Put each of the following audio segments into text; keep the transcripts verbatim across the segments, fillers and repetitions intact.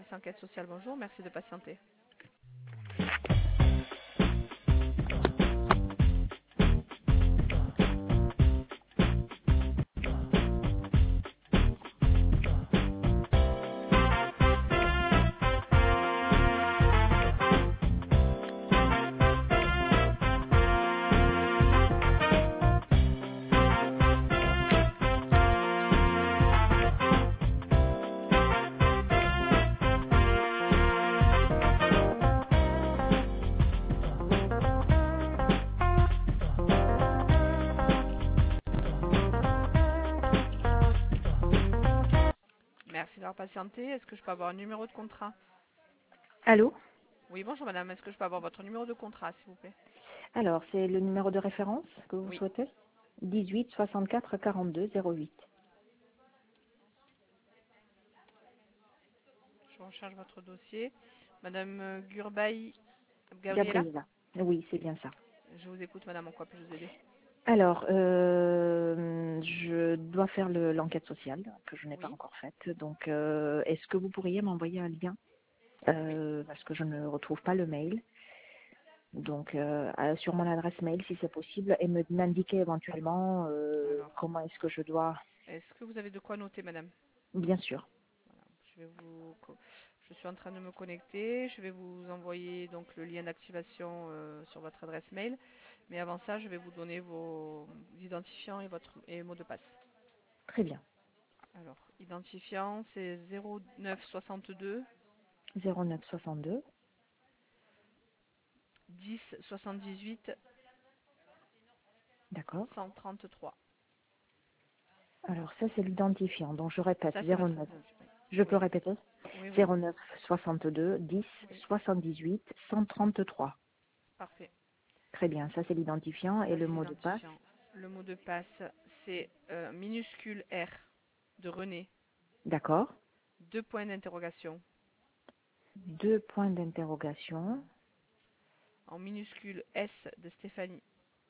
service enquête sociale, bonjour, merci de patienter. Merci d'avoir patienté. Est-ce que je peux avoir un numéro de contrat? Allô? Oui, bonjour madame. Est-ce que je peux avoir votre numéro de contrat, s'il vous plaît? Alors, c'est le numéro de référence que vous Oui. souhaitez? dix-huit soixante-quatre quarante-deux zéro huit. Je recherche votre dossier. Madame euh, Gurbaï Gabriela? Gabriela. Oui, c'est bien ça. Je vous écoute madame, en quoi puis-je vous aider? Alors, euh, je dois faire le- l'enquête sociale que je n'ai pas Oui. encore faite. Donc, euh, est-ce que vous pourriez m'envoyer un lien? Oui. Euh, parce que je ne retrouve pas le mail. Donc, euh, euh, sur mon adresse mail, si c'est possible, et me m'indiquer éventuellement euh, Alors, comment est-ce que je dois. est-ce que vous avez de quoi noter madame? Bien sûr. Je vais vous... co- Je suis en train de me connecter. Je vais vous envoyer donc le lien d'activation euh, sur votre adresse mail. Mais avant ça, je vais vous donner vos identifiants et votre et mot de passe. Très bien. Alors, identifiant, c'est zéro neuf soixante-deux zéro neuf soixante-deux. dix soixante-dix-huit D'accord. cent trente-trois. Alors, ça, c'est l'identifiant. Donc, je répète, Ça, c'est zéro votre neuf. identifiant. Je peux Oui, répéter? oui, oui, zéro neuf soixante-deux dix oui. soixante-dix-huit cent trente-trois. Parfait. Très bien, ça c'est l'identifiant et Ça, le c'est mot de passe. l'identifiant. Le mot de passe, c'est euh, minuscule R de René, D'accord. deux points d'interrogation. Deux points d'interrogation. En minuscule S de Stéphanie,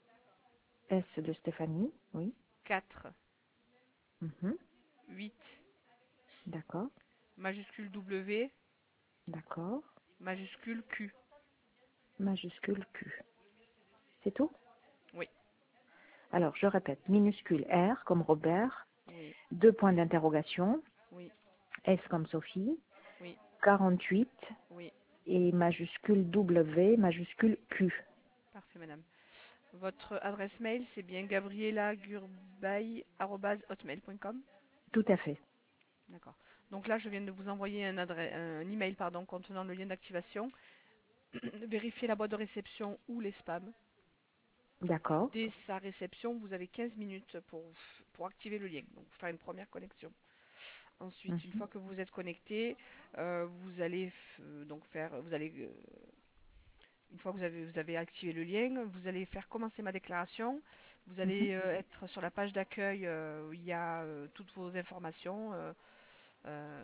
S de Stéphanie. Oui. quatre, Mhm. huit, D'accord. majuscule W, D'accord. majuscule Q. Majuscule Q. C'est tout? Oui, Alors, je répète. Minuscule R comme Robert. oui, Deux points d'interrogation. oui, S comme Sophie. oui, quarante-huit. oui. Et majuscule W, majuscule Q. Parfait, madame. Votre adresse mail, c'est bien gabriela gurbay arobase hotmail point com. Tout à fait. D'accord. Donc là, je viens de vous envoyer un, adresse, un email pardon, contenant le lien d'activation. Vérifiez la boîte de réception ou les spams. D'accord. Dès sa réception, vous avez quinze minutes pour, pour activer le lien, donc faire une première connexion. Ensuite, une Mhm. fois que vous êtes connecté, euh, vous allez euh, donc faire, vous allez, euh, une fois que vous avez, vous avez activé le lien, vous allez faire commencer ma déclaration. Vous Mhm. allez euh, être sur la page d'accueil euh, où il y a euh, toutes vos informations. Euh, euh,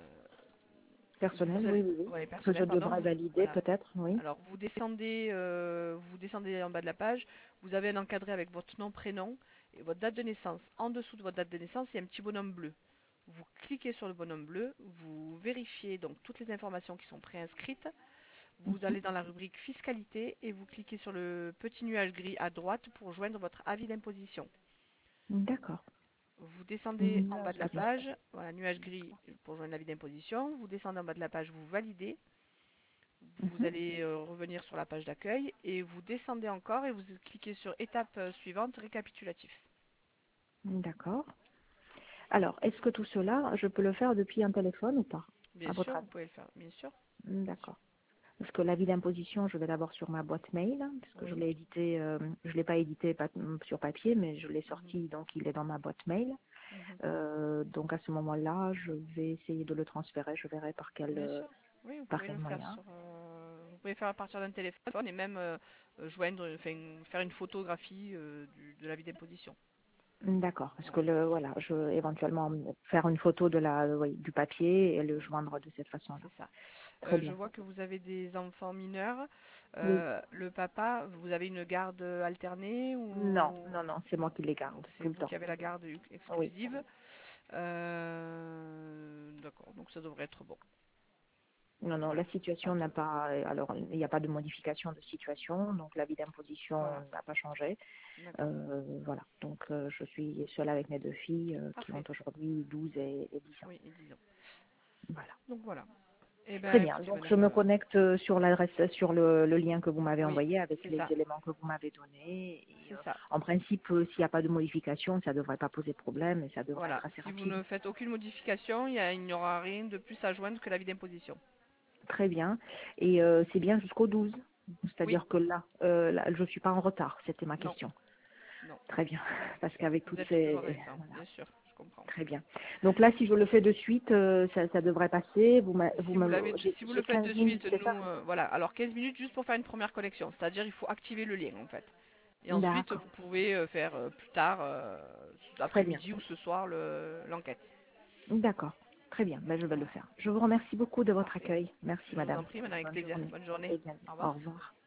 vous Personnel, oui, allez, oui, oui. ouais, Que je personnel, pardon. devrais Vous, valider voilà. peut-être, oui. Alors, vous descendez, euh, vous descendez en bas de la page. Vous avez un encadré avec votre nom, prénom et votre date de naissance. En dessous de votre date de naissance, il y a un petit bonhomme bleu. Vous cliquez sur le bonhomme bleu, vous vérifiez donc toutes les informations qui sont préinscrites. Vous Mhm. allez dans la rubrique fiscalité et vous cliquez sur le petit nuage gris à droite pour joindre votre avis d'imposition. D'accord. Vous descendez en bas Nuage de la gris. page, voilà, nuage gris pour joindre l'avis d'imposition. Vous descendez en bas de la page, vous validez. Vous Mhm. allez euh, revenir sur la page d'accueil et vous descendez encore et vous cliquez sur étape euh, suivante, récapitulatif. D'accord. Alors, est-ce que tout cela, je peux le faire depuis un téléphone ou pas, Bien à votre sûr, vous avis? pouvez le faire, bien sûr. Bien sûr. D'accord. Parce que l'avis d'imposition, je vais d'abord sur ma boîte mail, hein, parce que je Oui. l'ai édité, euh, je l'ai pas édité pa- sur papier, mais je l'ai Mhm, sorti, donc il est dans ma boîte mail. mhm. Euh, donc à ce moment-là, je vais essayer de le transférer. Je verrai par quel, Bien euh, sûr. Oui, vous par pouvez quel le faire moyen. sur. Euh, vous pouvez faire à partir d'un téléphone et même euh, euh, joindre, enfin, faire une photographie euh, du- de l'avis d'imposition. D'accord. Parce Voilà, que le, voilà, je éventuellement faire une photo de la, oui, du papier et le oui, joindre de cette façon-là. c'est ça. Très Euh, je bien. vois que vous avez des enfants mineurs. Oui. Euh, le papa, vous avez une garde alternée Non, ou non, non, c'est moi qui les donc garde c'est tout le vous temps. qui avez la garde Oui. exclusive. Euh, D'accord, donc ça devrait être bon. Non, non, Voilà. la situation n'a pas. euh, Alors, il n'y a pas de modification de situation, donc l'avis d'imposition Voilà. n'a pas changé. D'accord. Euh, voilà. Donc, euh, je suis seule avec mes deux filles euh, qui ont Parfait. aujourd'hui douze et, et dix ans. Oui, et disons. Voilà. Donc voilà. Eh Très ben, bien. écoutez, Donc, je madame, me euh, connecte euh, sur l'adresse, sur le, le lien que vous m'avez oui, envoyé avec c'est les ça. éléments que vous m'avez donnés. Et, C'est euh, ça. en principe, euh, s'il n'y a pas de modification, ça ne devrait pas poser problème et ça devrait Voilà. être assez Si vous rapide. ne faites aucune modification, il y a- il n'y aura rien de plus à joindre que l'avis d'imposition. Très bien. Et euh, c'est bien jusqu'au douze. Oui. C'est-à-dire que là, euh, là, je ne suis pas en retard. C'était ma Non. question. Non. Très bien. Parce qu'avec Vous toutes êtes toujours dans ces... les temps. Voilà. Bien sûr. Je comprends. Très bien. Donc là, si je le fais de suite, euh, ça, ça devrait passer. Vous, m'a- vous Si vous me... l'avez, J'ai si vous le j'ai faites quinze de minutes, suite, c'est ça? nous, euh, voilà. Alors quinze minutes juste pour faire une première connexion. C'est-à-dire, il faut activer le lien en fait. Et ensuite, D'accord. vous pouvez euh, faire euh, plus tard, euh, Très bien. après-midi ou ce soir, le- l'enquête. D'accord. Très bien. Ben, je vais le Voilà. faire. Je vous remercie beaucoup de votre Parfait. accueil. Merci, Je vous madame. en prie, madame, avec Bonne plaisir. journée. Bonne journée. Également. Au Au revoir. revoir.